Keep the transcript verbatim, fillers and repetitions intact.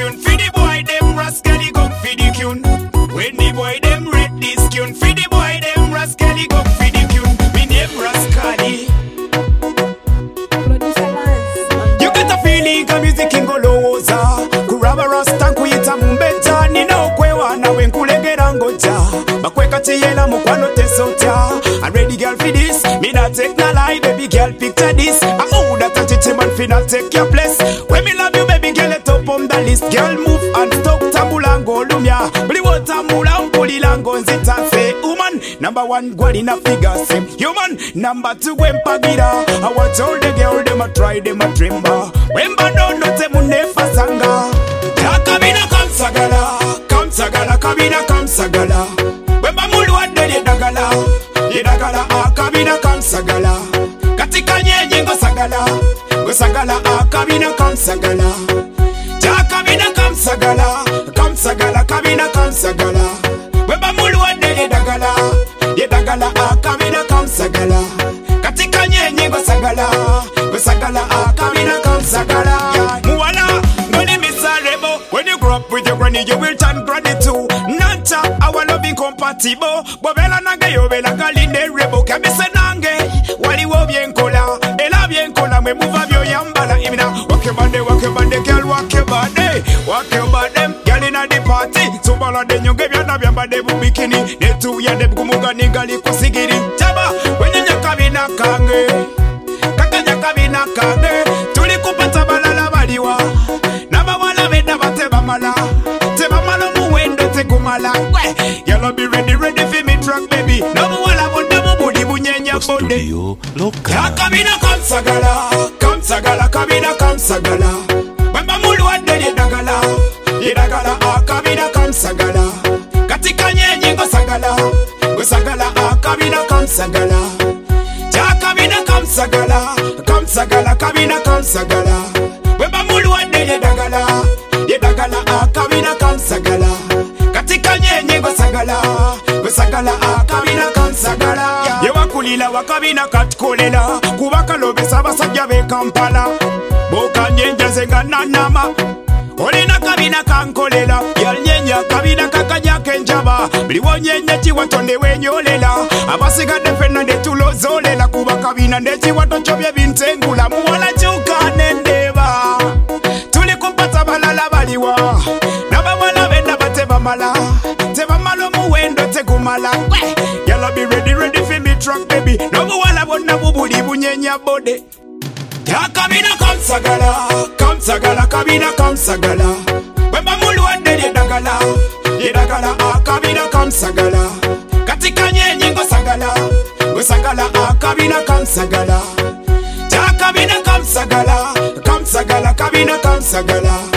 tune. For the boy them rascally go for the tune. When the boy them read this tune, for the boy them rascally go for the tune. Me name rascally. You get a feeling ka music ingoloza. Kuraba rasta kuyita mumbeta. Nina okwewa na wenkulegera ngoja. Bakweka chiyela mukwano tesota. I'm ready girl for this. Me not take no lie, baby girl picture this. I know that a chichi man finna take your place. When me love you, baby girl, it up on the list. Girl move and talk tambulango lumya. Bli wota mula mpuli lango nzita say. Woman, number one girl in a figure same. Human, number two empagira. I watch all the girl, them a try, them a trimba. Wemba no no te mune fasanga. Ya kabina kam sagala, kam sagala, kabina kam sagala. Wemba mulu ade ye dagala, ye dagala a kabina kam sagala. Katika nyenye ngo sagala, ngo sagala a kabina kam sagala. Ja kabina kam sagala, kam sagala, kabina kam sagala. Wemba mulu ade ye dagala, ye dagala a kabina kam sagala. Katika nyenye ngo sagala, ngo sagala a kabina kam sagala. Muwala, ngoni misarebo. When you grow up with your granny, you will turn granny too. Nanta, our loving compatible. Bobela nange yo bela galinde rebo. Kami se nange, wali wo bien kola. Ela bien kola, me move avyo yambala. Imina, walk your body, walk your body, girl, walk your body. Walk your body, girl inna the party. So bala de nyonge vyana vyamba de bikini. De tu ya de bukumuga nigali kusigiri. Chaba, when you kabina kange. Kakanya kabina kange. Tuli kupata balala baliwa. Naba wala veda bate bamala. Te bamala muwendo te kumala. Y'all be ready, ready for me track, baby. Naba wala wanda mubudi bunyenya bode. Ya kabina kam sagala, kam sagala, kabina kam sagala. Wemba mulu ade ye dagala, ye dagala a kabina kam sagala. Katika nyenye ngo sagala, ngo sagala a kabina kam sagala. Ja kabina kam sagala, kam sagala, kabina kam sagala. Wemba mulu ade ye dagala, ye dagala a kabina kam sagala. Katika nyenye ngo sagala, ngo sagala a kabina kam sagala. Ye wakulila wakabina katkolela, kubaka lobesa basajja be Kampala. Boka nyenja zenga nanama, olina kabina kankolela. Yal nyenya kabina kakanya kenjaba, bliwo nyenye chiwato ne wenyolela. Abasiga defenda de tulozolela, kuba kabina de chiwato chobye bintengula. Muwala chuka nendeba, tuli kupata balala baliwa. Naba wala venda bate bamala, te bamalo muwendo te kumala. Y'all be ready, ready for me truck, baby. Naba wala wona bubudi bunyenya bode. Ya kabina kam sagala, kam sagala, kabina kam sagala. Wemba mulu ade ye dagala, ye dagala a kabina kam sagala. Katika nyenye ngo sagala, ngo sagala a kabina kam sagala. Ja kabina kam sagala, kam sagala, kabina kam sagala.